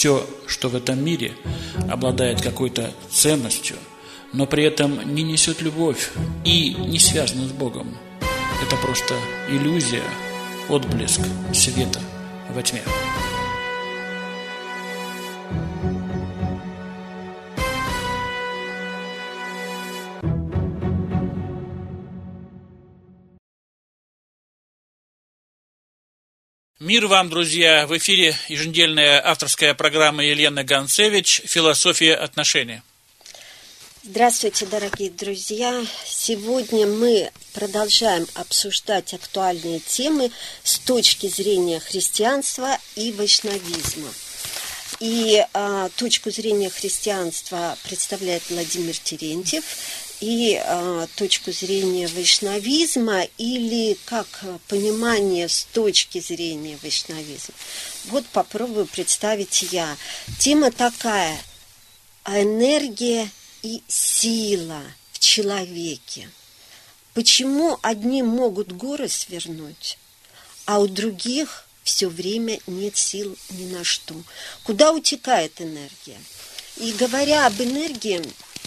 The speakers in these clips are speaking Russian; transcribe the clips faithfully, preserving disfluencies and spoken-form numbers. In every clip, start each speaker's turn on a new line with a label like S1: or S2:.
S1: все, что в этом мире обладает какой-то ценностью, но при этом не несет любовь и не связано с Богом. Это просто иллюзия, отблеск света во тьме. Мир вам, друзья! В эфире еженедельная авторская программа Елены Гонцевич «Философия отношений».
S2: Здравствуйте, дорогие друзья! Сегодня мы продолжаем обсуждать актуальные темы с точки зрения христианства и вайшнавизма. И а, точку зрения христианства представляет Владимир Терентьев, и а, точку зрения вайшнавизма, или как понимание с точки зрения вайшнавизма. Вот попробую представить я. Тема такая: энергия и сила в человеке. Почему одни могут горы свернуть, а у других все время нет сил ни на что? Куда утекает энергия? И говоря об энергии,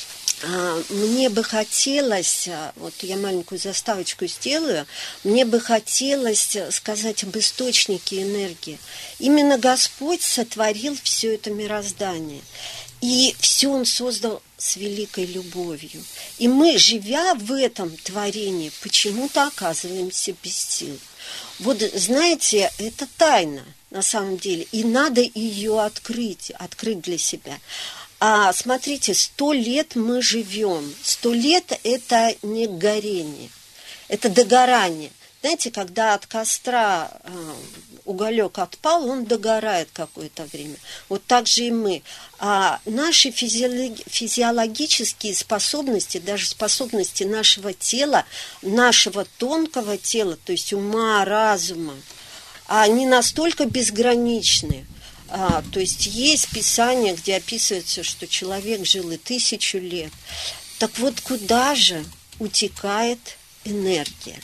S2: мне бы хотелось, вот я маленькую заставочку сделаю, мне бы хотелось сказать об источнике энергии. Именно Господь сотворил все это мироздание. И все Он создал с великой любовью. И мы, живя в этом творении, почему-то оказываемся без сил. Вот, знаете, это тайна на самом деле. И надо ее открыть, открыть для себя. А смотрите, сто лет мы живем. Сто лет – это не горение, это догорание. Знаете, когда от костра уголек отпал, он догорает какое-то время. Вот так же и мы. А наши физиологические способности, даже способности нашего тела, нашего тонкого тела, то есть ума, разума, они настолько безграничны. А, то есть есть Писание, где описывается, что человек жил и тысячу лет. Так вот, куда же утекает энергия?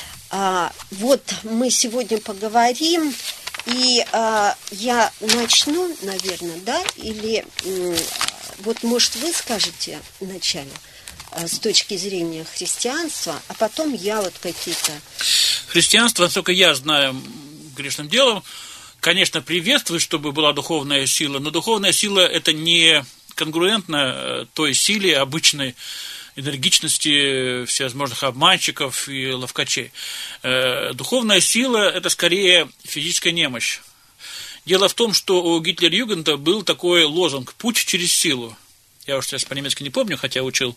S2: А, вот мы сегодня поговорим, и а, я начну, наверное, да? Или м, вот, может, вы скажете вначале а, с точки зрения христианства, а потом я вот какие-то...
S1: Христианство, насколько я знаю, грешным делом, конечно, приветствует, чтобы была духовная сила, но духовная сила – это не конгруентно той силе обычной энергичности всевозможных обманщиков и ловкачей. Духовная сила – это скорее физическая немощь. Дело в том, что у Гитлер-Югенда был такой лозунг «Путь через силу». Я уж сейчас по-немецки не помню, хотя учил.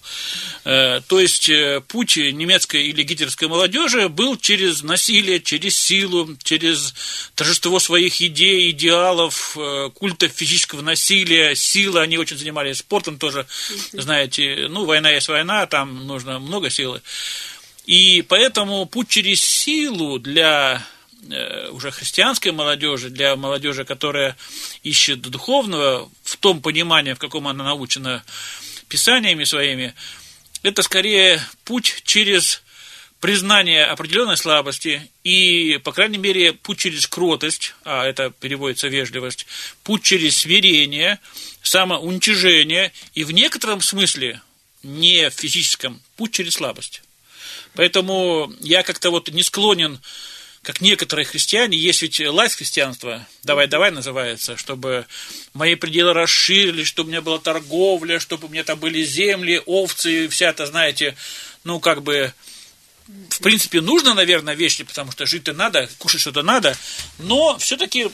S1: То есть путь немецкой или гитлеровской молодежи был через насилие, через силу, через торжество своих идей, идеалов, культа физического насилия, силы. Они очень занимались спортом тоже, знаете. Ну, война есть война, там нужно много силы. И поэтому путь через силу для уже христианской молодежи, для молодежи, которая ищет духовного в том понимании, в каком она научена писаниями своими, это скорее путь через признание определенной слабости и, по крайней мере, путь через кротость, а это переводится вежливость, путь через смирение, самоуничижение и в некотором смысле, не в физическом, путь через слабость. Поэтому я как-то вот не склонен, как некоторые христиане, есть ведь лайф-христианство, давай-давай называется, чтобы мои пределы расширились, чтобы у меня была торговля, чтобы у меня там были земли, овцы, вся это, знаете, ну, как бы, в принципе, нужно, наверное, вещи, потому что жить-то надо, кушать что-то надо, но все-таки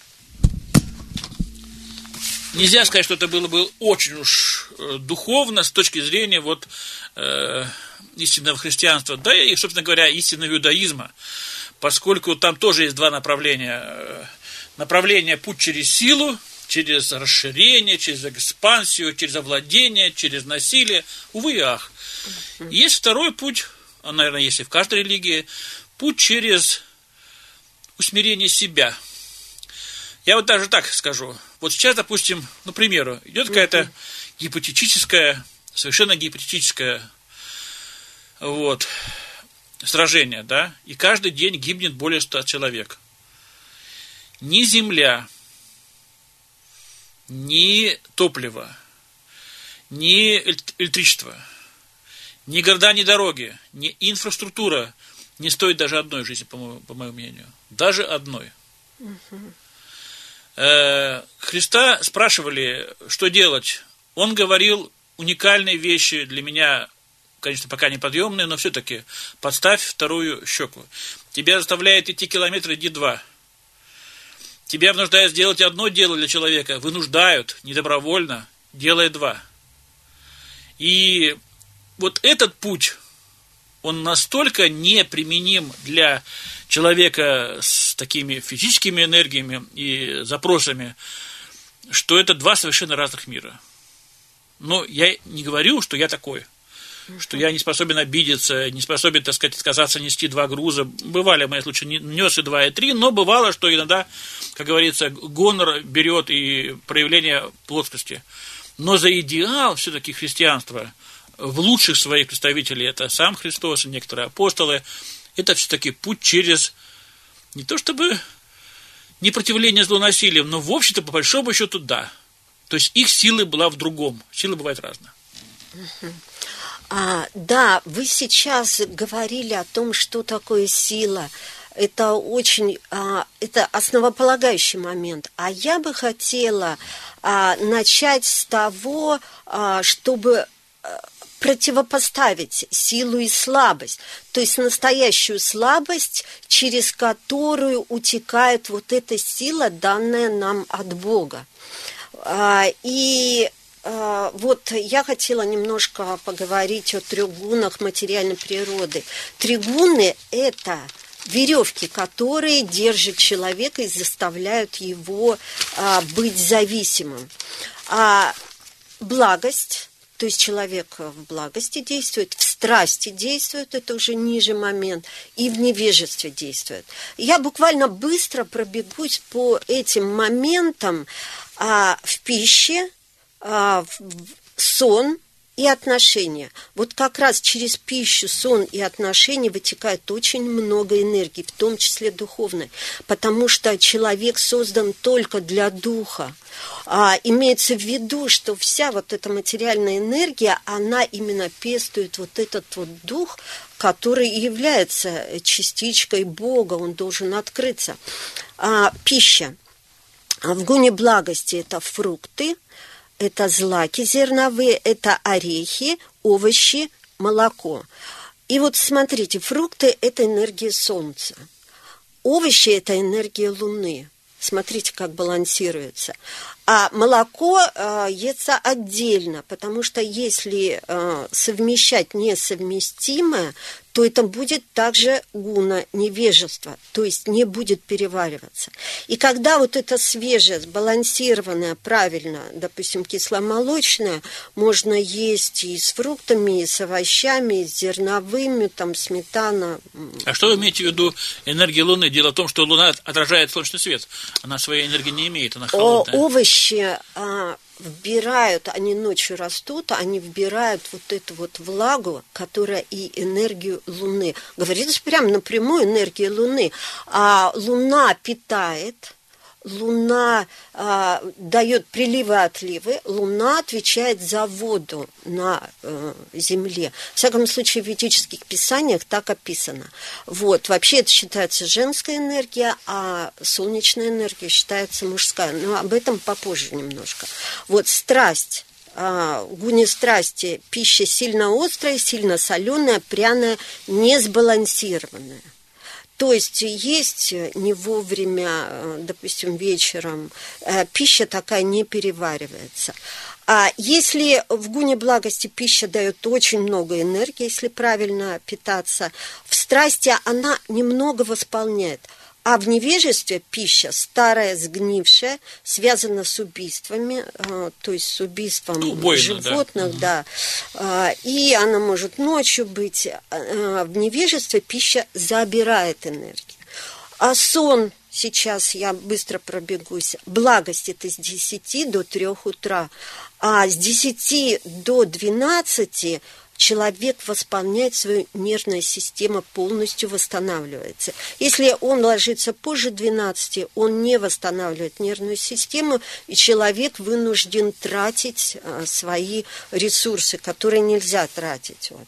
S1: нельзя сказать, что это было бы очень уж духовно с точки зрения вот э, истинного христианства, да и, собственно говоря, истинного иудаизма. Поскольку там тоже есть два направления. Направление путь через силу, через расширение, через экспансию, через овладение, через насилие. Увы и ах. Есть второй путь, он, наверное, есть и в каждой религии, путь через усмирение себя. Я вот даже так скажу. Вот сейчас, допустим, ну, к примеру, идет какая-то гипотетическая, совершенно гипотетическая, вот, сражение, да, и каждый день гибнет более ста человек. Ни земля, ни топливо, ни электричество, ни города, ни дороги, ни инфраструктура не стоит даже одной жизни, по моему, по моему мнению. Даже одной. Uh-huh. Э, Христа спрашивали, что делать. Он говорил уникальные вещи для меня, конечно, пока неподъемные, но все-таки подставь вторую щеку. Тебя заставляет идти километр, иди два. Тебя вынуждают сделать одно дело для человека, вынуждают, недобровольно, делая два. И вот этот путь, он настолько неприменим для человека с такими физическими энергиями и запросами, что это два совершенно разных мира. Но я не говорю, что я такой, что я не способен обидеться, не способен, так сказать, отказаться нести два груза. Бывали мои случаи, нес и два, и три, но бывало, что иногда, как говорится, гонор берет и проявление плоскости. Но за идеал все-таки христианства, в лучших своих представителей, это сам Христос и некоторые апостолы, это все-таки путь через, не то чтобы непротивление злонасилием, но, в общем-то, по большому счету, да. То есть их сила была в другом. Силы бывают разные.
S2: А, да, вы сейчас говорили о том, что такое сила. Это очень, а, это основополагающий момент. А я бы хотела а, начать с того, а, чтобы противопоставить силу и слабость. То есть настоящую слабость, через которую утекает вот эта сила, данная нам от Бога. А, и вот я хотела немножко поговорить о тригунах материальной природы. Тригуны – это веревки, которые держат человека и заставляют его а, быть зависимым. А благость, то есть человек в благости действует, в страсти действует, это уже ниже момент, и в невежестве действует. Я буквально быстро пробегусь по этим моментам а, в пище, сон и отношения. Вот как раз через пищу, сон и отношения вытекает очень много энергии, в том числе духовной, потому что человек создан только для духа. А, имеется в виду, что вся вот эта материальная энергия, она именно пестует вот этот вот дух, который является частичкой Бога, он должен открыться. А, пища. В гуне благости это фрукты, это злаки зерновые, это орехи, овощи, молоко. И вот смотрите, фрукты – это энергия солнца. Овощи – это энергия луны. Смотрите, как балансируется. А молоко э, естся отдельно, потому что если э, совмещать несовместимое, то это будет также гуна, невежество, то есть не будет перевариваться. И когда вот это свежее, сбалансированное, правильно, допустим, кисломолочное, можно есть и с фруктами, и с овощами, и с зерновыми, там, сметана.
S1: А что вы имеете в виду энергия Луны? Дело в том, что Луна отражает солнечный свет. Она своей энергии не имеет, она холодная.
S2: О, овощи а, вбирают, они ночью растут, они вбирают вот эту вот влагу, которая и энергию Луны. Говорится прямо напрямую энергия Луны. А Луна питает, Луна а, дает приливы и отливы, Луна отвечает за воду на э, Земле. В всяком случае, в ведических писаниях так описано. Вот. Вообще это считается женская энергия, а солнечная энергия считается мужская. Но об этом попозже немножко. Вот страсть. А, гуни страсти. Пища сильно острая, сильно соленая, пряная, несбалансированная. То есть есть не вовремя, допустим, вечером, пища такая не переваривается. А если в гуне благости пища дает очень много энергии, если правильно питаться, в страсти она немного восполняет. А в невежестве пища старая, сгнившая, связана с убийствами, то есть с убийством
S1: Убойно,
S2: животных, да. да. И она может ночью быть. В невежестве пища забирает энергию. А сон, сейчас я быстро пробегусь, благость это с десяти до трёх утра, а с десяти до двенадцати человек восполняет, свою нервная система полностью восстанавливается. Если он ложится позже двенадцати, он не восстанавливает нервную систему, и человек вынужден тратить а, свои ресурсы, которые нельзя тратить. Вот.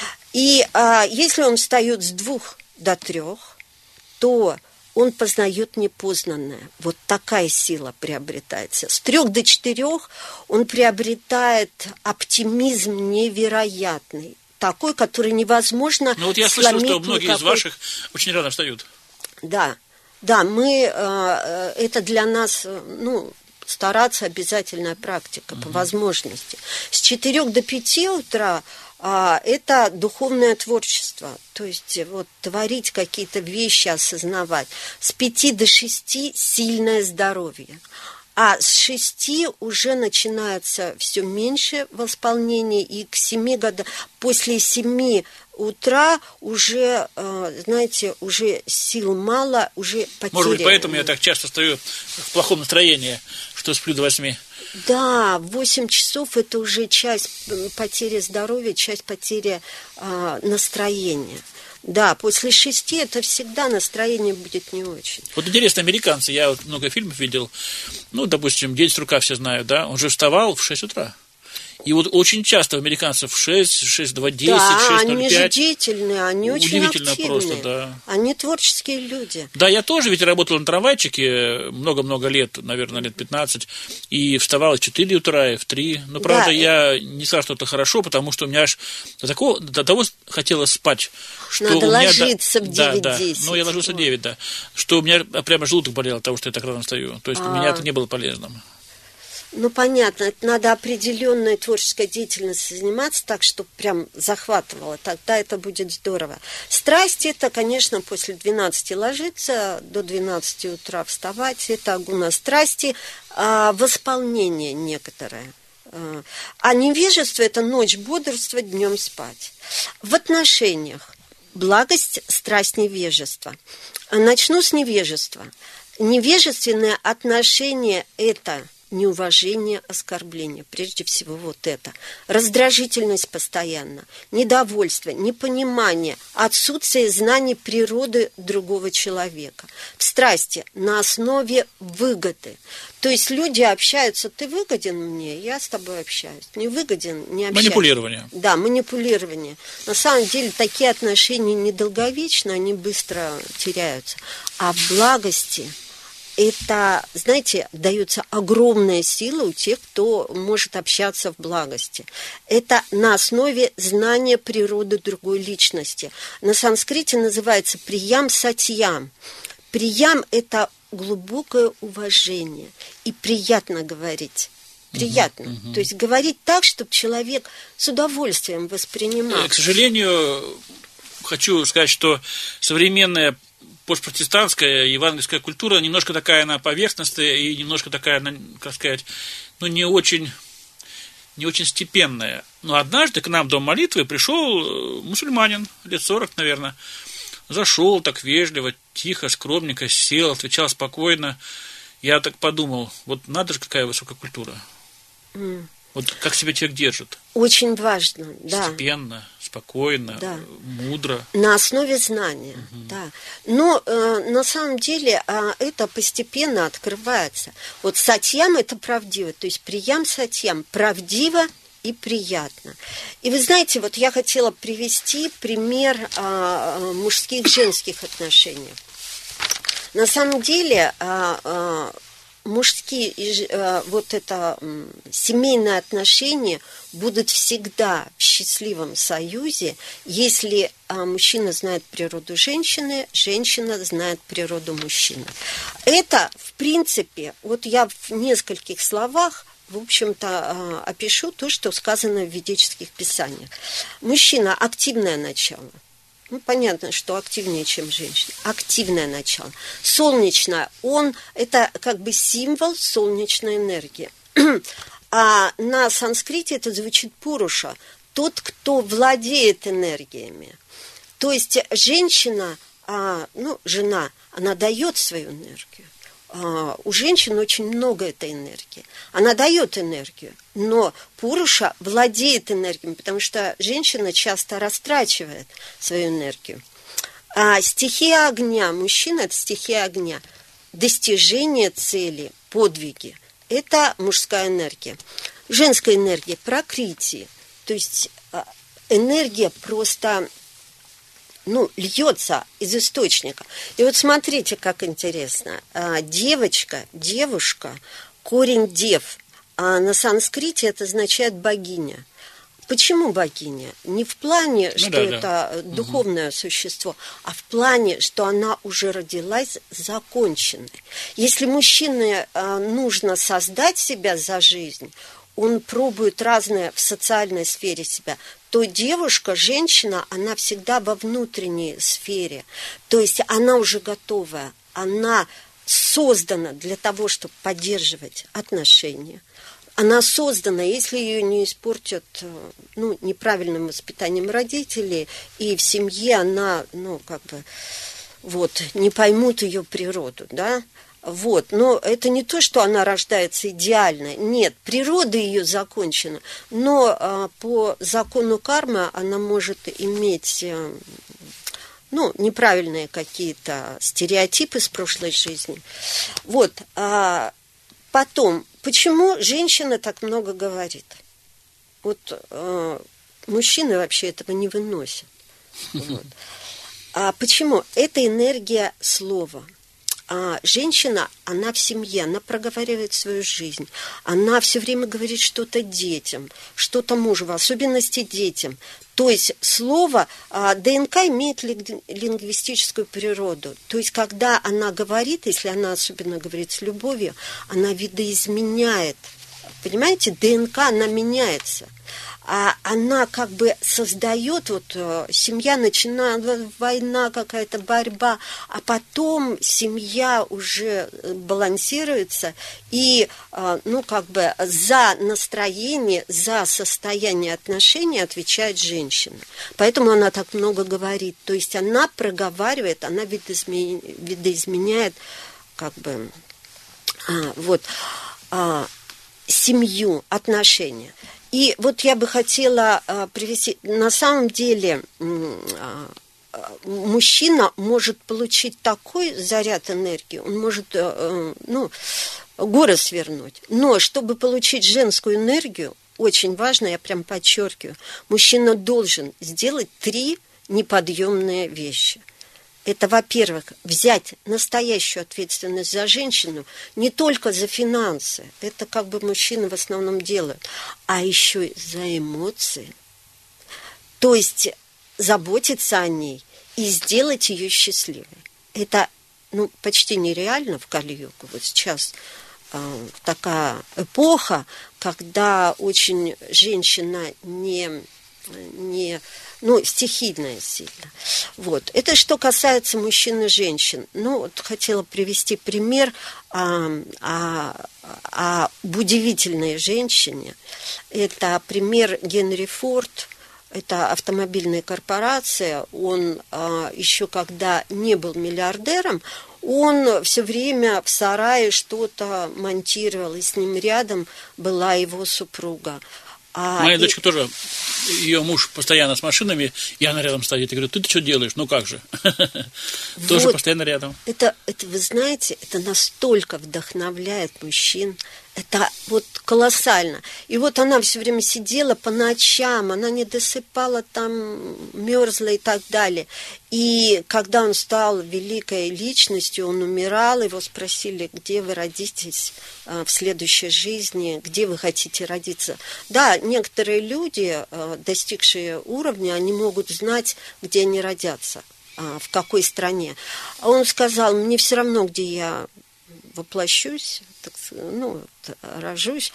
S2: И а, если он встает с двух до трех, то он познает непознанное. Вот такая сила приобретается. С трех до четырех он приобретает оптимизм невероятный. Такой, который невозможно
S1: Ну вот я слышал, что многие никакой... из ваших очень рано встают.
S2: Да, да, мы, это для нас, ну, стараться обязательная практика угу. по возможности. С четырех до пяти утра а, это духовное творчество, то есть вот творить какие-то вещи, осознавать. С пяти до шести сильное здоровье. А с шести уже начинается все меньше восполнения, и к семи годам, после семи утра уже, знаете, уже сил мало, уже потеря.
S1: Может быть, поэтому я так часто стою в плохом настроении, что сплю до восьми.
S2: Да, восемь часов это уже часть потери здоровья, часть потери а, настроения. Да, после шести это всегда настроение будет не очень.
S1: Вот интересно, американцы, я вот много фильмов видел, ну, допустим, «День сурка» все знают, да, он же вставал в шесть утра. И вот очень часто у американцев в шесть, шесть два десять,
S2: да,
S1: шесть ноль пять.
S2: Да, они же деятельные, они очень
S1: удивительно
S2: активные.
S1: Просто, да.
S2: Они творческие люди.
S1: Да, я тоже ведь работал на трамвайчике много-много лет, наверное, лет пятнадцать, и вставал в четыре утра, и в три. Но, правда, да, я и... не сказал, что это хорошо, потому что у меня аж до, такого, до того хотелось спать, что
S2: надо
S1: у меня...
S2: ложиться в девять-десять.
S1: Да, да. Ну, я ложился в девять, да. Что у меня прямо желудок болел от того, что я так рано встаю. То есть, а... у меня это не было полезным.
S2: Ну, понятно, это надо определенной творческой деятельностью заниматься так, чтобы прям захватывало, тогда это будет здорово. Страсть это, конечно, после двенадцати ложиться, до двенадцати утра вставать, это гуна страсти, а восполнение некоторое. А невежество это ночь бодрства, днем спать. В отношениях благость, страсть, невежество. Начну с невежества. Невежественное отношение это... неуважение, оскорбление, прежде всего вот это. Раздражительность постоянно, недовольство, непонимание, отсутствие знаний природы другого человека. В страсти на основе выгоды. То есть люди общаются, ты выгоден мне, я с тобой общаюсь. Не выгоден, не общаюсь.
S1: Манипулирование.
S2: Да, манипулирование. На самом деле такие отношения недолговечны, они быстро теряются. А в благости... это, знаете, дается огромная сила у тех, кто может общаться в благости. Это на основе знания природы другой личности. На санскрите называется приям-сатьям. Приям – это глубокое уважение. И приятно говорить. Приятно. Uh-huh, uh-huh. То есть говорить так, чтобы человек с удовольствием воспринимал.
S1: К сожалению, хочу сказать, что современная постпротестантская евангельская культура немножко такая она поверхностная и немножко такая она, как сказать, ну не очень, не очень степенная. Но однажды к нам в дом молитвы пришел мусульманин, лет сорок, наверное, зашел так вежливо, тихо, скромненько, сел, отвечал спокойно. Я так подумал, вот надо же какая высокая культура. Mm. Вот как себя человек держит.
S2: Очень важно, да.
S1: Степенно, спокойно, да. Мудро.
S2: На основе знания, угу. да. Но э, на самом деле э, это постепенно открывается. Вот сатьям это правдиво, то есть приям сатьям правдиво и приятно. И вы знаете, вот я хотела привести пример э, мужских и женских отношений. На самом деле... Э, э, мужские, вот это семейные отношения будут всегда в счастливом союзе, если мужчина знает природу женщины, женщина знает природу мужчины. Это, в принципе, вот я в нескольких словах, в общем-то, опишу то, что сказано в ведических писаниях. Мужчина – активное начало. Ну, понятно, что активнее, чем женщина. Активное начало. Солнечное, он, это как бы символ солнечной энергии. А на санскрите это звучит пуруша, тот, кто владеет энергиями. То есть женщина, а, ну, жена, она дает свою энергию. у женщин очень много этой энергии. Она дает энергию, но Пуруша владеет энергией, потому что женщина часто растрачивает свою энергию. А стихия огня, мужчина – это стихия огня. Достижение цели, подвиги – это мужская энергия. Женская энергия – пракрити, то есть энергия просто, ну, льется из источника. И вот смотрите, как интересно. Девочка, девушка, корень дев, а на санскрите это означает богиня. Почему богиня? Не в плане, что ну, да, это да. духовное угу. существо, а в плане, что она уже родилась законченной. Если мужчине нужно создать себя за жизнь, он пробует разное в социальной сфере себя, то девушка, женщина, она всегда во внутренней сфере. То есть она уже готовая, она создана для того, чтобы поддерживать отношения. Она создана, если ее не испортят, ну, неправильным воспитанием родителей, и в семье она, ну, как бы, вот, не поймут ее природу, да. Вот, но это не то, что она рождается идеальной. Нет, природа ее закончена, но а, по закону кармы она может иметь, а, ну, неправильные какие-то стереотипы с прошлой жизни. Вот, а потом, почему женщина так много говорит? Вот а, мужчины вообще этого не выносят. Вот. А почему? Это энергия слова. А женщина, она в семье, она проговаривает свою жизнь. Она все время говорит что-то детям, что-то мужу, в особенности детям. То есть слово, ДНК имеет лингвистическую природу. То есть когда она говорит, если она особенно говорит с любовью, она видоизменяет. Понимаете, ДНК, она меняется. А она как бы создает, вот семья начинает, война какая-то, борьба, а потом семья уже балансируется, и, ну, как бы за настроение, за состояние отношений отвечает женщина. Поэтому она так много говорит. То есть она проговаривает, она видоизменяет, видоизменяет как бы, а, вот, а, семью, отношения. И вот я бы хотела а, привести, на самом деле а, мужчина может получить такой заряд энергии, он может, а, ну, горы свернуть. Но чтобы получить женскую энергию, очень важно, я прям подчеркиваю, мужчина должен сделать три неподъемные вещи. Это, во-первых, взять настоящую ответственность за женщину, не только за финансы, это как бы мужчины в основном делают, а еще и за эмоции. То есть заботиться о ней и сделать ее счастливой. Это, ну, почти нереально в Кали-югу. Вот сейчас э, такая эпоха, когда очень женщина не... не ну, стихийная сильно. Вот. Это что касается мужчин и женщин. Ну, вот хотела привести пример о, о, об удивительной женщине. Это пример Генри Форд. Это автомобильная корпорация. Он а, еще когда не был миллиардером, он все время в сарае что-то монтировал, и с ним рядом была его супруга. А,
S1: Моя
S2: и...
S1: дочка тоже, ее муж постоянно с машинами, и она рядом стоит. Я говорю, ты что делаешь? Ну как же? Тоже
S2: вот,
S1: постоянно рядом.
S2: Это, это, вы знаете, это настолько вдохновляет мужчин. Это вот колоссально. И вот она все время сидела по ночам, она не досыпала, там мерзла и так далее. И когда он стал великой личностью, он умирал, его спросили, где вы родитесь в следующей жизни, где вы хотите родиться. Да, некоторые люди, достигшие уровня, они могут знать, где они родятся, в какой стране. А он сказал, мне все равно, где я воплощусь, так, ну, рожусь,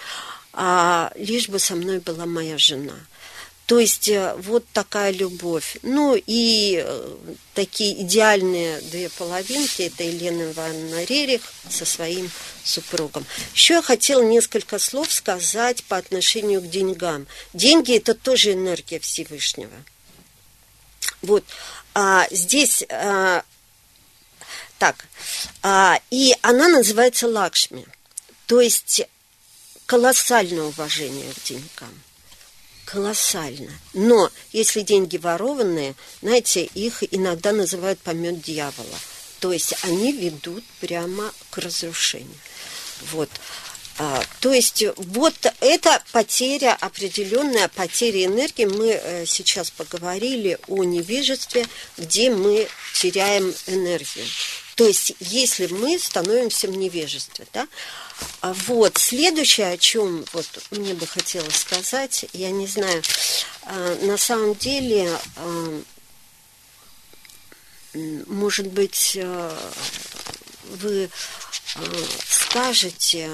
S2: а лишь бы со мной была моя жена. То есть вот такая любовь. Ну и такие идеальные две половинки, это Елена Ивановна Рерих со своим супругом. Еще я хотела несколько слов сказать по отношению к деньгам. Деньги – это тоже энергия Всевышнего. Вот. А здесь... А, Так, а, и она называется Лакшми, то есть колоссальное уважение к деньгам. Колоссально. Но если деньги ворованные, знаете, их иногда называют помет дьявола. То есть они ведут прямо к разрушению. Вот. А, то есть вот это потеря, определенная потеря энергии. Мы э, сейчас поговорили о невежестве, где мы теряем энергию. То есть если мы становимся в невежестве, да? А вот следующее, о чем вот мне бы хотелось сказать, я не знаю, э, на самом деле, э, может быть, э, вы э, скажете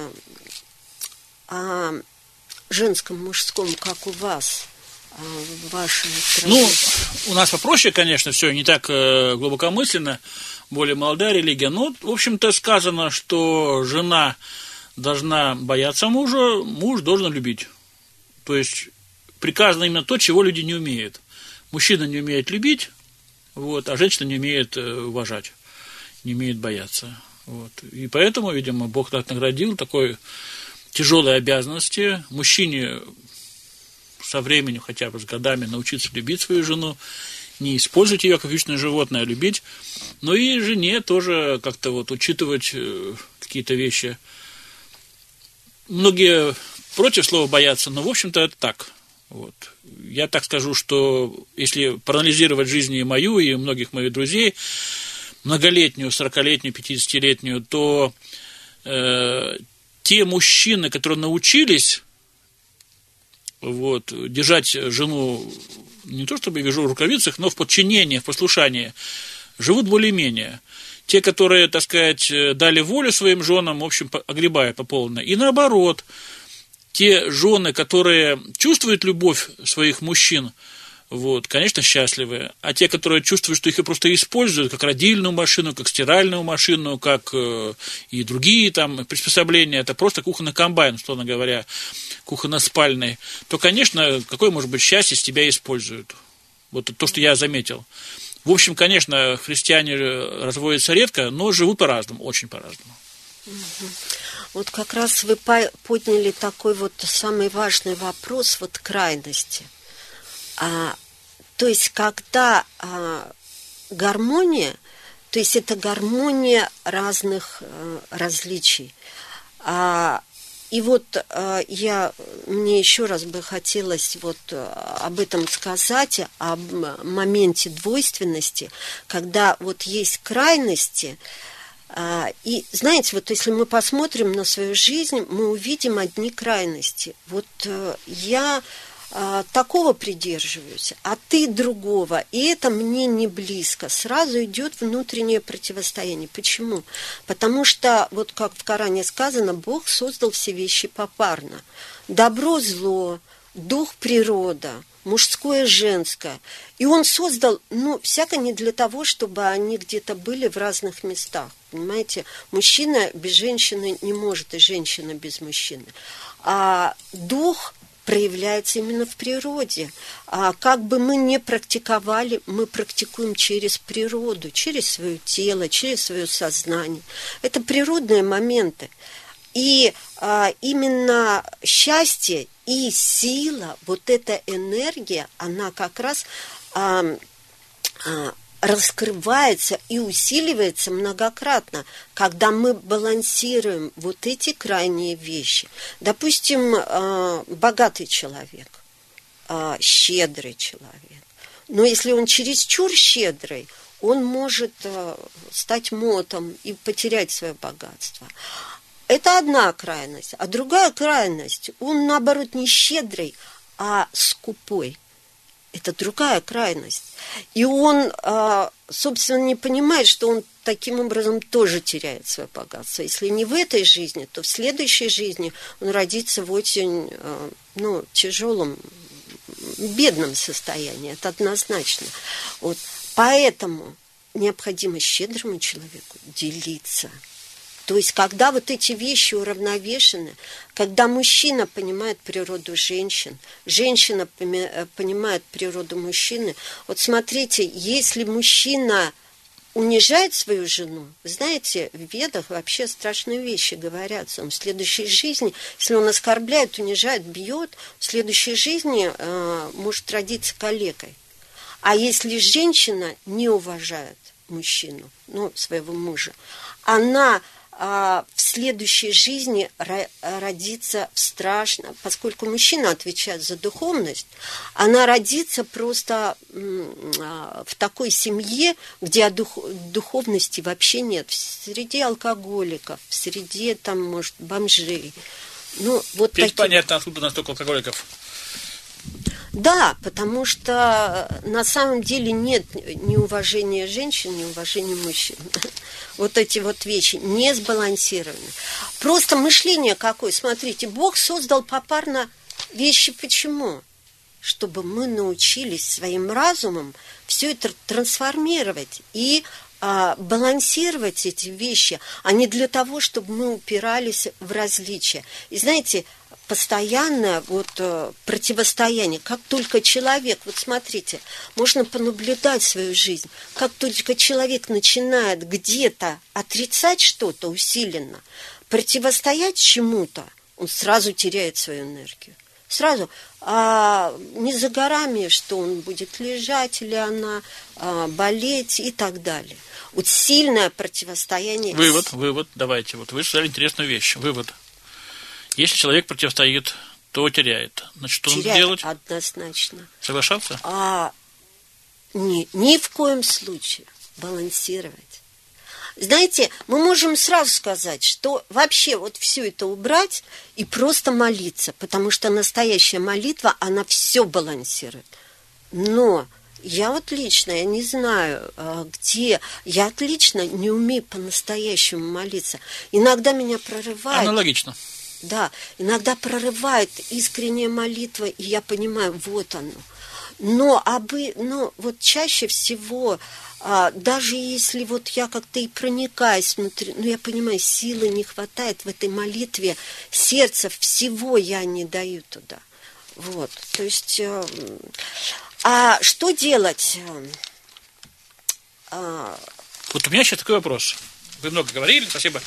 S2: о женском, мужском, как у вас, в вашей стране?
S1: Ну, у нас попроще, конечно, все не так э, глубокомысленно, более молодая религия. Но, в общем-то, сказано, что жена должна бояться мужа, муж должен любить. То есть приказано именно то, чего люди не умеют. Мужчина не умеет любить, вот, а женщина не умеет уважать, не умеет бояться. Вот. И поэтому, видимо, Бог так наградил такой тяжелой обязанности мужчине со временем, хотя бы с годами, научиться любить свою жену, не использовать ее как личное животное, а любить. Но и жене тоже как-то вот учитывать какие-то вещи. Многие против слова боятся, но, в общем-то, это так. Вот. Я так скажу, что если проанализировать жизнь и мою, и многих моих друзей, многолетнюю, сорокалетнюю, пятидесятилетнюю, то э, те мужчины, которые научились вот, держать жену не то чтобы вижу в рукавицах, но в подчинении, в послушании, живут более-менее. Те, которые, так сказать, дали волю своим женам, в общем, огребают по полной. И наоборот, те жены, которые чувствуют любовь своих мужчин, вот, конечно, счастливы. А те, которые чувствуют, что их просто используют, как родильную машину, как стиральную машину, как э, и другие там приспособления, это просто кухонный комбайн, условно говоря, кухонно-спальный, то, конечно, какое может быть счастье, если тебя используют. Вот то, что я заметил. В общем, конечно, христиане разводятся редко, но живут по-разному, очень по-разному.
S2: Вот как раз вы подняли такой вот самый важный вопрос, вот крайности. А, то есть, когда а, гармония, то есть это гармония разных а, различий. А, и вот а, я, мне еще раз бы хотелось вот об этом сказать, об моменте двойственности, когда вот есть крайности. А, и знаете, вот если мы посмотрим на свою жизнь, мы увидим одни крайности. Вот а, я такого придерживаюсь, а ты другого, и это мне не близко. Сразу идет внутреннее противостояние. Почему? Потому что, вот как в Коране сказано, Бог создал все вещи попарно. Добро, зло, дух, природа, мужское, женское. И Он создал, ну, всяко не для того, чтобы они где-то были в разных местах. Понимаете? Мужчина без женщины не может, и женщина без мужчины. А дух проявляется именно в природе. А как бы мы ни практиковали, мы практикуем через природу, через свое тело, через свое сознание. Это природные моменты. И а, именно счастье и сила, вот эта энергия, она как раз а, а, раскрывается и усиливается многократно, когда мы балансируем вот эти крайние вещи. Допустим, богатый человек, щедрый человек. Но если он чересчур щедрый, он может стать мотом и потерять свое богатство. Это одна крайность. А другая крайность, он, наоборот, не щедрый, а скупой. Это другая крайность. И он, собственно, не понимает, что он таким образом тоже теряет свое богатство. Если не в этой жизни, то в следующей жизни он родится в очень, ну, тяжелом, бедном состоянии. Это однозначно. Вот. Поэтому необходимо щедрому человеку делиться. То есть, когда вот эти вещи уравновешены, когда мужчина понимает природу женщин, женщина понимает природу мужчины. Вот смотрите, если мужчина унижает свою жену, знаете, в Ведах вообще страшные вещи говорятся. Он в следующей жизни, если он оскорбляет, унижает, бьет, в следующей жизни э, может родиться калекой. А если женщина не уважает мужчину, ну, своего мужа, она а, в следующей жизни родится страшно, поскольку мужчина отвечает за духовность, она родится просто а, в такой семье, где дух, духовности вообще нет, среди алкоголиков, среди, там, может, бомжей. Ну, вот
S1: Теперь
S2: такие...
S1: понятно, откуда настолько алкоголиков.
S2: Да, потому что на самом деле нет ни уважения женщин, ни уважения мужчин. Вот эти вот вещи не сбалансированы. Просто мышление какое. Смотрите, Бог создал попарно вещи почему? Чтобы мы научились своим разумом все это трансформировать и а, балансировать эти вещи, а не для того, чтобы мы упирались в различия. И знаете, постоянное вот, противостояние, как только человек, вот смотрите, можно понаблюдать свою жизнь, как только человек начинает где-то отрицать что-то усиленно, противостоять чему-то, он сразу теряет свою энергию. Сразу, а не за горами, что он будет лежать или она а, болеть и так далее. Вот сильное противостояние.
S1: Вывод, вывод, давайте, вот вы сказали интересную вещь, вывод. Если человек противостоит, то теряет. Значит, что
S2: теряет
S1: нужно делать?
S2: Однозначно.
S1: Соглашаться?
S2: А, ни, ни в коем случае балансировать. Знаете, мы можем сразу сказать, что вообще вот все это убрать и просто молиться, потому что настоящая молитва, она все балансирует. Но я вот лично, я не знаю, где, я отлично не умею по-настоящему молиться. Иногда меня прорывает.
S1: Аналогично.
S2: Да, иногда прорывает искренняя молитва, и я понимаю, вот оно. Но, обы, но вот чаще всего, а, даже если вот я как-то и проникаюсь внутри, ну, я понимаю, силы не хватает в этой молитве, сердца всего я не даю туда. Вот, то есть, а, а что делать? А,
S1: вот у меня сейчас такой вопрос. Вы много говорили, спасибо.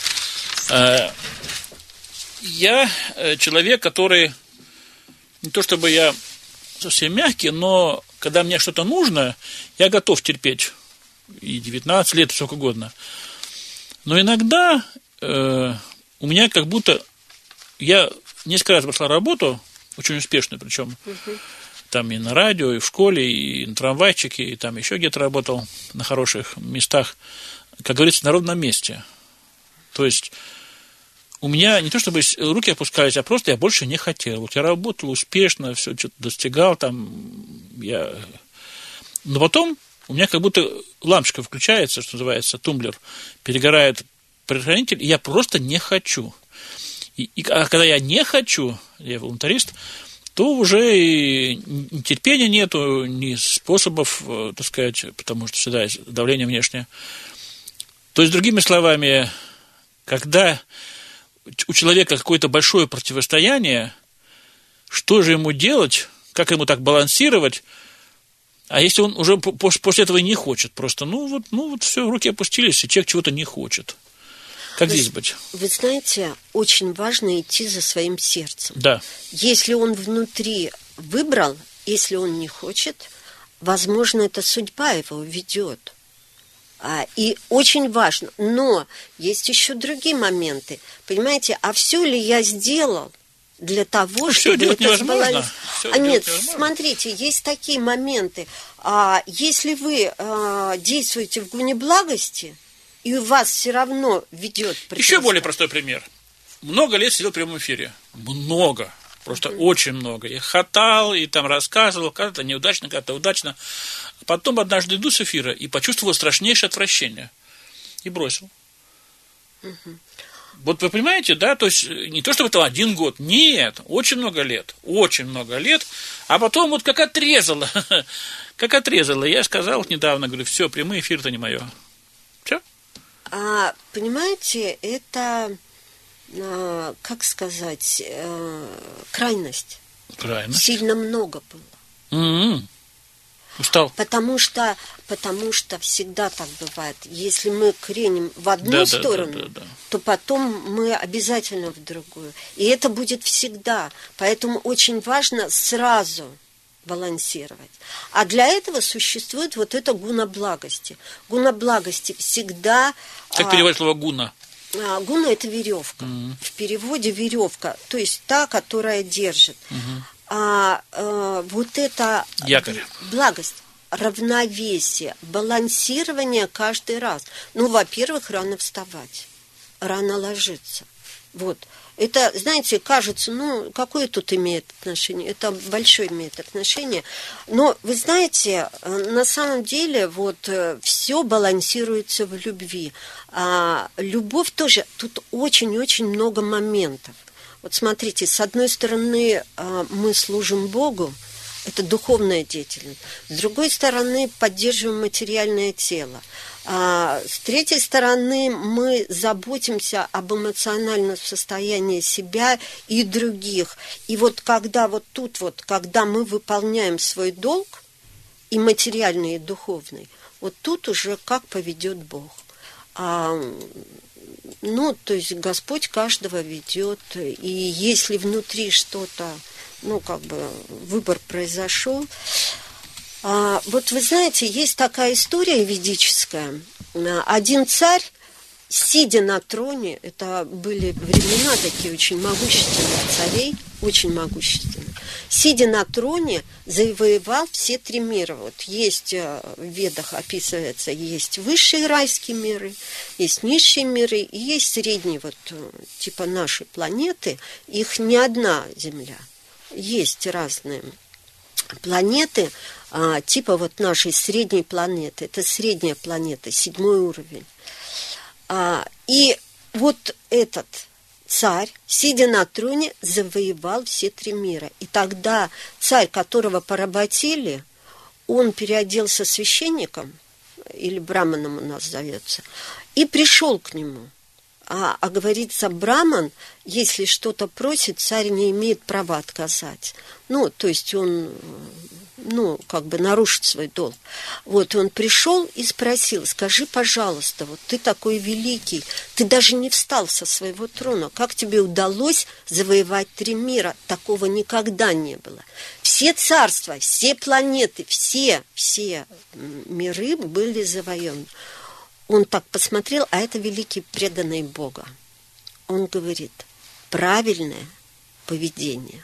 S1: Я человек, который, не то чтобы я совсем мягкий, но когда мне что-то нужно, я готов терпеть. И девятнадцать лет, и сколько угодно. Но иногда э, у меня как будто... Я несколько раз прошла работу, очень успешную причем, uh-huh. там и на радио, и в школе, и на трамвайчике, и там еще где-то работал на хороших местах, как говорится, на ровном месте. То есть... У меня не то чтобы руки опускались, а просто я больше не хотел. Вот я работал успешно, все что-то достигал там. Я... Но потом у меня как будто лампочка включается, что называется, тумблер, перегорает предохранитель, и я просто не хочу. И, и, а когда я не хочу, я волонтарист, то уже и ни терпения нету, ни способов, так сказать, потому что всегда есть давление внешнее. То есть, другими словами, когда... у человека какое-то большое противостояние, что же ему делать, как ему так балансировать, а если он уже после этого не хочет, просто, ну вот, ну вот все, руки опустились, и человек чего-то не хочет. Как вы, здесь быть?
S2: Вы знаете, очень важно идти за своим сердцем.
S1: Да.
S2: Если он внутри выбрал, если он не хочет, возможно, это судьба его ведет. И очень важно, но есть еще другие моменты. Понимаете, а все ли я сделал для того,
S1: все
S2: чтобы это сбалансировать? А нет,
S1: невозможно.
S2: Смотрите, есть такие моменты. А если вы а, действуете в гуне благости, и у вас все равно ведет...
S1: Еще более простой пример. Много лет сидел в прямом эфире. Много. Просто mm-hmm. очень много. Я хатал и там рассказывал, когда-то неудачно, когда-то удачно. Потом однажды иду с эфира и почувствовал страшнейшее отвращение. И бросил.
S2: Угу.
S1: Вот вы понимаете, да? То есть не то, чтобы это один год. Нет, очень много лет. Очень много лет. А потом вот как отрезало. Как отрезало. Я сказал недавно, говорю, все, прямой эфир это не мое. Все.
S2: А, понимаете, это, а, как сказать, а, крайность.
S1: Крайность.
S2: Сильно много было.
S1: Mm-hmm. Устал.
S2: Потому что, потому что всегда так бывает. Если мы креним в одну
S1: да,
S2: сторону,
S1: да, да, да, да.
S2: то потом мы обязательно в другую. И это будет всегда. Поэтому очень важно сразу балансировать. А для этого существует вот это гуна благости. Гуна благости всегда...
S1: Как переводить слово гуна?
S2: А, гуна – это веревка. Mm-hmm. В переводе веревка, то есть та, которая держит. Mm-hmm. А, а вот это
S1: якорь.
S2: Благость, равновесие, балансирование каждый раз. Ну, во-первых, рано вставать, рано ложиться. Вот. Это, знаете, кажется, ну, какое тут имеет отношение? Это большое имеет отношение. Но, вы знаете, на самом деле, вот, все балансируется в любви. А любовь тоже, тут очень-очень много моментов. Вот смотрите, с одной стороны, мы служим Богу, это духовная деятельность. С другой стороны, поддерживаем материальное тело. А с третьей стороны, мы заботимся об эмоциональном состоянии себя и других. И вот когда вот тут вот, когда мы выполняем свой долг, и материальный, и духовный, вот тут уже как поведет Бог. А, ну, то есть Господь каждого ведет, и если внутри что-то, ну, как бы выбор произошел. А, вот вы знаете, есть такая история ведическая. Один царь, сидя на троне, это были времена такие очень могущественных царей, очень могущественных, сидя на троне, завоевал все три мира. Вот есть в Ведах описывается, есть высшие райские миры, есть низшие миры, и есть средние, вот типа нашей планеты, их не одна Земля. Есть разные планеты, а, типа вот нашей средней планеты. Это средняя планета, седьмой уровень. А, и вот этот царь, сидя на троне, завоевал все три мира. И тогда царь, которого поработили, он переоделся священником, или браманом у нас зовется, и пришел к нему. А, а говорится, браман, если что-то просит, царь не имеет права отказать. Ну, то есть он, ну, как бы нарушит свой долг. Вот, он пришел и спросил, скажи, пожалуйста, вот ты такой великий, ты даже не встал со своего трона, как тебе удалось завоевать три мира? Такого никогда не было. Все царства, все планеты, все, все миры были завоеваны. Он так посмотрел, а это великий преданный Бога. Он говорит, правильное поведение.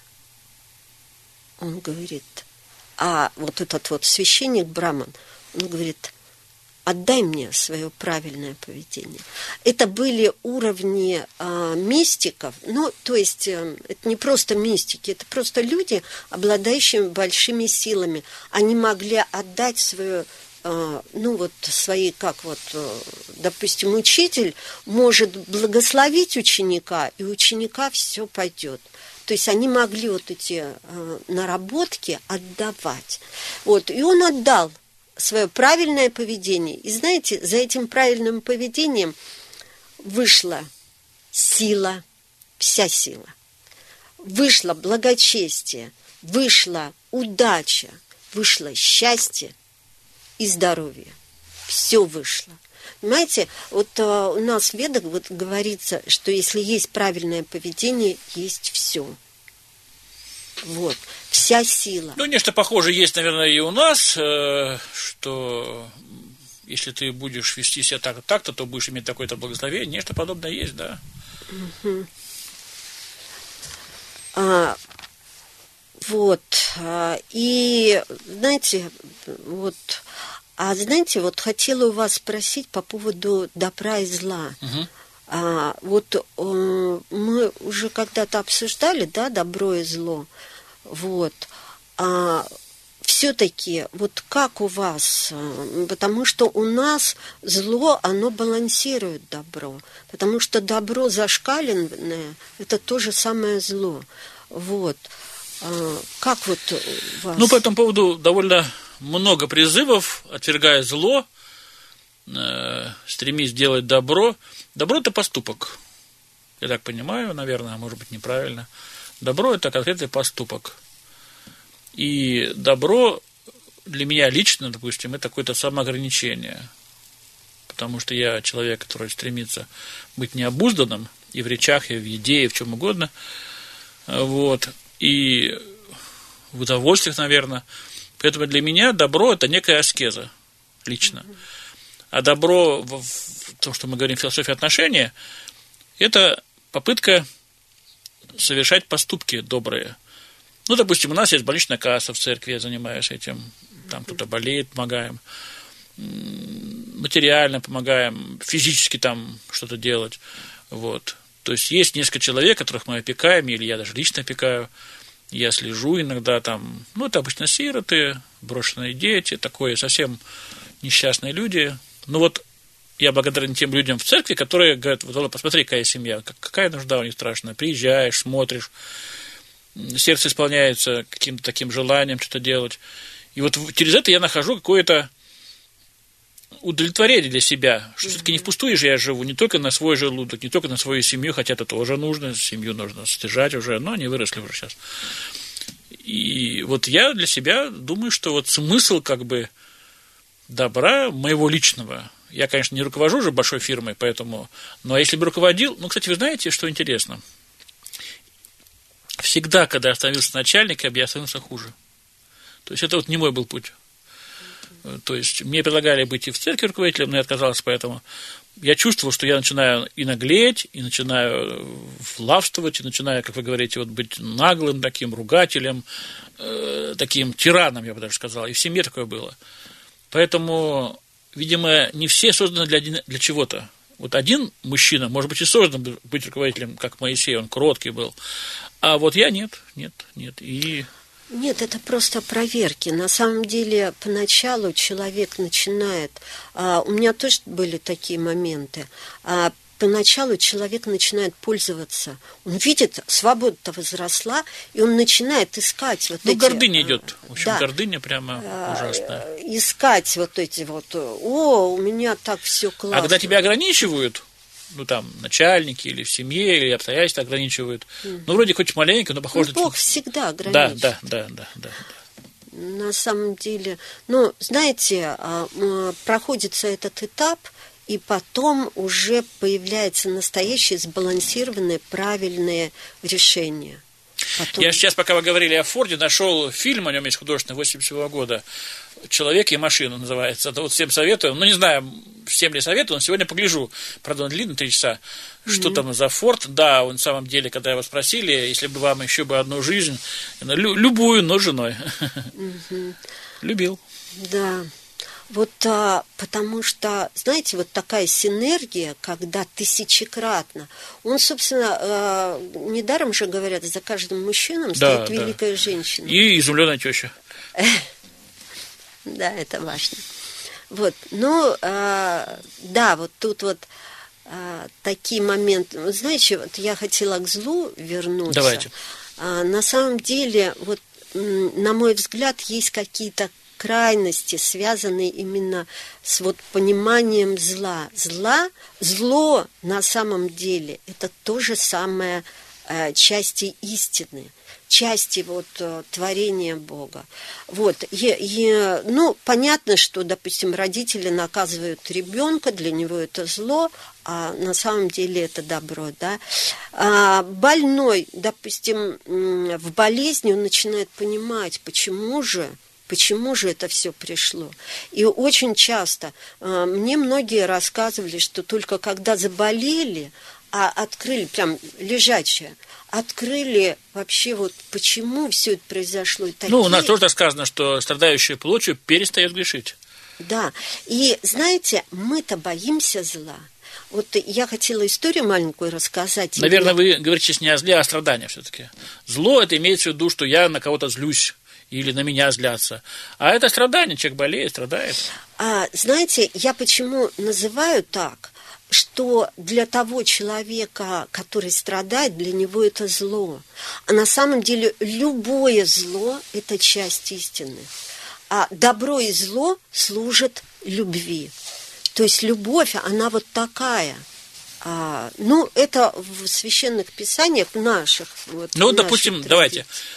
S2: Он говорит, а вот этот вот священник Браман, он говорит, отдай мне свое правильное поведение. Это были уровни а, мистиков, ну, то есть а, это не просто мистики, это просто люди, обладающие большими силами. Они могли отдать свое, а, ну, вот свои, как вот, допустим, учитель может благословить ученика, и у ученика все пойдет. То есть они могли вот эти э, наработки отдавать. Вот, и он отдал свое правильное поведение. И знаете, за этим правильным поведением вышла сила, вся сила. Вышло благочестие, вышла удача, вышло счастье и здоровье. Все вышло. Понимаете, вот а, у нас в Ведах вот говорится, что если есть правильное поведение, есть все. Вот, вся сила.
S1: Ну, нечто похожее есть, наверное, и у нас, э, что если ты будешь вести себя так, так-то, то будешь иметь такое-то благословение. Нечто подобное есть, да.
S2: Угу. А, вот, а, и, знаете, вот... А знаете, вот хотела у вас спросить по поводу добра и зла. Uh-huh. А, вот э, мы уже когда-то обсуждали, да, добро и зло. Вот. А все-таки, вот как у вас? Потому что у нас зло, оно балансирует добро. Потому что добро зашкаленное, это то же самое зло. Вот. А, как вот у вас?
S1: Ну, по этому поводу довольно... много призывов, отвергая зло, э, стремись делать добро. Добро – это поступок. Я так понимаю, наверное, может быть, неправильно. Добро – это конкретный поступок. И добро для меня лично, допустим, это какое-то самоограничение. Потому что я человек, который стремится быть необузданным и в речах, и в еде, и в чем угодно. Вот. И в удовольствиях, наверное. Поэтому для меня добро – это некая аскеза лично. А добро, в том, что мы говорим в философии отношения, это попытка совершать поступки добрые. Ну, допустим, у нас есть больничная касса в церкви, я занимаюсь этим. Там кто-то болеет, помогаем. Материально помогаем, физически там что-то делать. Вот. То есть есть несколько человек, которых мы опекаем, или я даже лично опекаю. Я слежу иногда там, ну, это обычно сироты, брошенные дети, такое совсем несчастные люди. Ну, вот я благодарен тем людям в церкви, которые говорят, вот, посмотри, какая семья, какая нужда у них страшная. Приезжаешь, смотришь, сердце исполняется каким-то таким желанием что-то делать. И вот через это я нахожу какое-то удовлетворение для себя, что mm-hmm. все-таки не впустую же я живу, не только на свой желудок, не только на свою семью, хотя это тоже нужно, семью нужно содержать уже, но они выросли уже сейчас. И вот я для себя думаю, что вот смысл как бы добра моего личного, я, конечно, не руковожу же большой фирмой, поэтому, но если бы руководил, ну, кстати, вы знаете, что интересно? Всегда, когда я становился начальником, я становился хуже. То есть это вот не мой был путь. То есть мне предлагали быть и в церкви руководителем, но я отказался, поэтому я чувствовал, что я начинаю и наглеть, и начинаю властвовать, и начинаю, как вы говорите, вот быть наглым таким ругателем, э, таким тираном, я бы даже сказал, и в семье такое было. Поэтому, видимо, не все созданы для, для чего-то. Вот один мужчина, может быть, и создан быть руководителем, как Моисей, он кроткий был, а вот я нет, нет, нет, и...
S2: Нет, это просто проверки. На самом деле, поначалу человек начинает... А, у меня тоже были такие моменты. А, поначалу человек начинает пользоваться. Он видит, свобода-то возросла, и он начинает искать вот
S1: ну,
S2: эти...
S1: Ну, гордыня идет. В общем,
S2: да,
S1: гордыня прямо ужасная.
S2: Искать вот эти вот... О, у меня так все классно.
S1: А когда тебя ограничивают... ну, там, начальники или в семье, или обстоятельства ограничивают. Mm-hmm. Ну, вроде хоть маленько, но похоже...
S2: Ну, Бог
S1: на...
S2: всегда ограничивает.
S1: Да, да, да, да, да.
S2: На самом деле, ну, знаете, проходится этот этап, и потом уже появляется настоящее сбалансированное, правильное решение. Потом...
S1: Я сейчас, пока вы говорили о Форде, нашел фильм, о нем есть художественный, восемьдесят седьмого года, «Человек и машина» называется. Это вот всем советую. Ну, не знаю, всем ли советую, но сегодня погляжу. Правда, он длинный, три часа. Mm-hmm. Что там за Форд? Да, он, на самом деле, когда его спросили, если бы вам еще бы одну жизнь, лю- любую, но женой. Mm-hmm. Любил.
S2: Да. Вот а, потому что, знаете, вот такая синергия, когда тысячекратно, он, собственно, а, недаром же говорят, за каждым мужчином
S1: да,
S2: стоит
S1: да.
S2: великая женщина.
S1: И изумленная теща.
S2: Да, это важно. Вот, ну, а, да, вот тут вот а, такие моменты. Знаете, вот я хотела к злу вернуться.
S1: Давайте.
S2: А, на самом деле, вот, на мой взгляд, есть какие-то крайности, связанные именно с вот пониманием зла. Зла, зло на самом деле это то же самое э, части истины, части вот э, творения Бога. Вот, и, и, ну, понятно, что, допустим, родители наказывают ребенка, для него это зло, а на самом деле это добро, да. А больной, допустим, в болезни он начинает понимать, почему же Почему же это все пришло? И очень часто э, мне многие рассказывали, что только когда заболели, а открыли, прям лежачие, открыли вообще вот почему все это произошло. И такие...
S1: Ну, у нас тоже сказано, что страдающий плотью перестает грешить.
S2: Да, и знаете, мы-то боимся зла. Вот я хотела историю маленькую рассказать.
S1: Наверное, вы говорите сейчас не о зле, а о страдании все-таки. Зло – это имеется в виду, что я на кого-то злюсь. Или на меня злятся. А это страдание, человек болеет, страдает.
S2: А, знаете, я почему называю так, что для того человека, который страдает, для него это зло. А на самом деле любое зло – это часть истины. А добро и зло служат любви. То есть любовь, она вот такая. А, ну, это в священных писаниях наших. Вот,
S1: ну, допустим, давайте.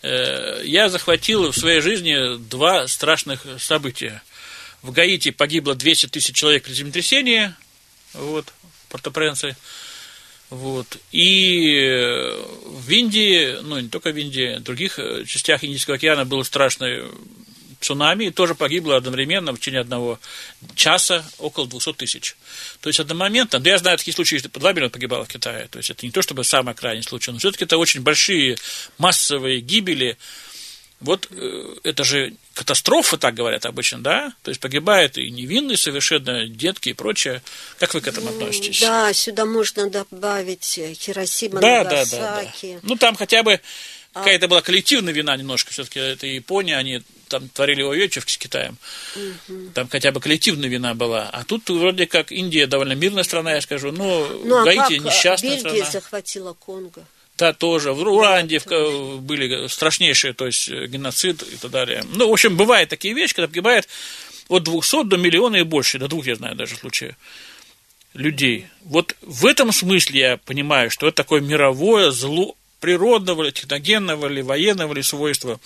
S1: я захватил в своей жизни два страшных события. В Гаити погибло двести тысяч человек при землетрясении, вот, в Порто-Пренсе. Вот. И в Индии, ну не только в Индии, в других частях Индийского океана было страшное цунами, и тоже погибло одновременно в течение одного часа около двести тысяч. То есть одномоментно, да я знаю такие случаи, что по два миллиона погибало в Китае, то есть это не то чтобы самый крайний случай, но все-таки это очень большие массовые гибели. Вот это же катастрофа, так говорят обычно, да? То есть погибают и невинные совершенно детки и прочее. Как вы к этому относитесь?
S2: Да, сюда можно добавить Хиросима,
S1: да,
S2: Нагасаки.
S1: Да, да, да. Ну, там хотя бы а... какая-то была коллективная вина немножко. Все-таки это Япония, они там творили овечевки с Китаем. Угу. Там хотя бы коллективная вина была. А тут вроде как Индия довольно мирная страна, я скажу. Но ну, Гаити а несчастная
S2: Бельгия
S1: страна.
S2: Бельгия захватила Конго.
S1: Да, тоже. В Руанде были страшнейшие, то есть геноцид и так далее. Ну, в общем, бывают такие вещи, когда погибает от двухсот до миллиона и больше, до двух, я знаю, даже случаев людей. Вот в этом смысле я понимаю, что это такое мировое зло природного ли, техногенного ли, военного ли свойства.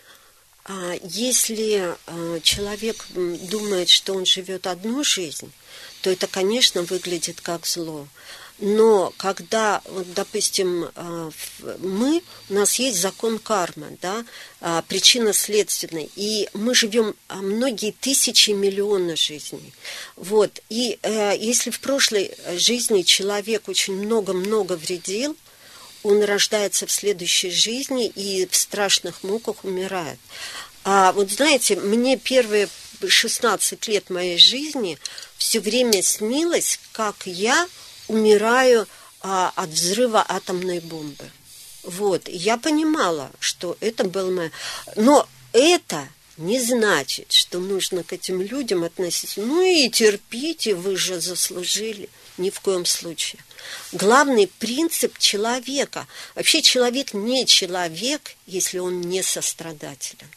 S2: Если человек думает, что он живет одну жизнь, то это, конечно, выглядит как зло. Но когда, вот, допустим, мы, у нас есть закон кармы, да, причинно-следственный, и мы живем многие тысячи, миллионы жизней. Вот. И если в прошлой жизни человек очень много-много вредил, он рождается в следующей жизни и в страшных муках умирает. А вот знаете, мне первые шестнадцать лет моей жизни все время снилось, как я умираю а, от взрыва атомной бомбы. Вот. И я понимала, что это было мое... Но это не значит, что нужно к этим людям относиться. Ну и терпите, вы же заслужили. Ни в коем случае. Главный принцип человека. Вообще человек не человек, если он не сострадателен.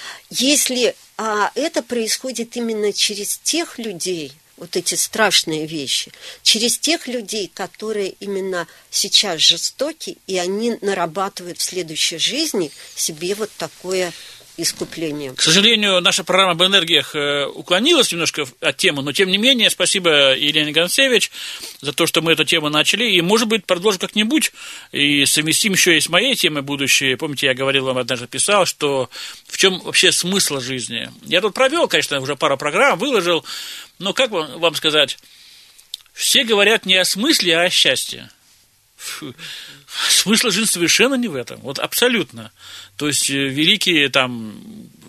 S2: Если а, это происходит именно через тех людей, вот эти страшные вещи, через тех людей, которые именно сейчас жестоки, и они нарабатывают в следующей жизни себе вот такое искупление.
S1: К сожалению, наша программа об энергиях уклонилась немножко от темы, но тем не менее, спасибо Елене Гонцевич за то, что мы эту тему начали, и, может быть, продолжим как-нибудь, и совместим еще и с моей темой будущей. Помните, я говорил вам, однажды писал, что в чем вообще смысл жизни. Я тут провел, конечно, уже пару программ, выложил, но как вам, вам сказать, все говорят не о смысле, а о счастье. Фу. Смысл жизни совершенно не в этом, вот абсолютно. То есть великие там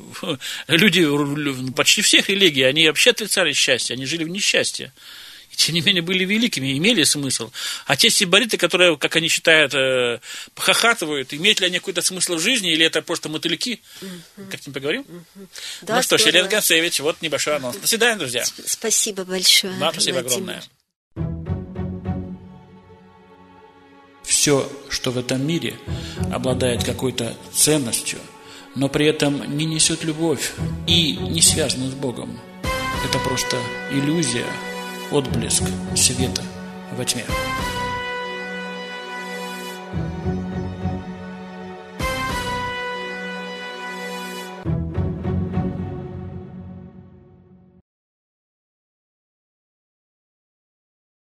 S1: люди почти всех религий, они вообще отрицали счастье, они жили в несчастье. И тем не менее были великими, имели смысл. А те сибариты, которые, как они считают, похохатывают, имеют ли они какой-то смысл в жизни, или это просто мотыльки? Угу. Как-нибудь поговорим? Угу. Да, ну что ж, Елена Гонцевич, вот небольшой анонс. До свидания, друзья.
S2: Спасибо большое.
S1: Вам спасибо огромное. Все, что в этом мире обладает какой-то ценностью, но при этом не несет любовь и не связано с Богом, это просто иллюзия, отблеск света во тьме.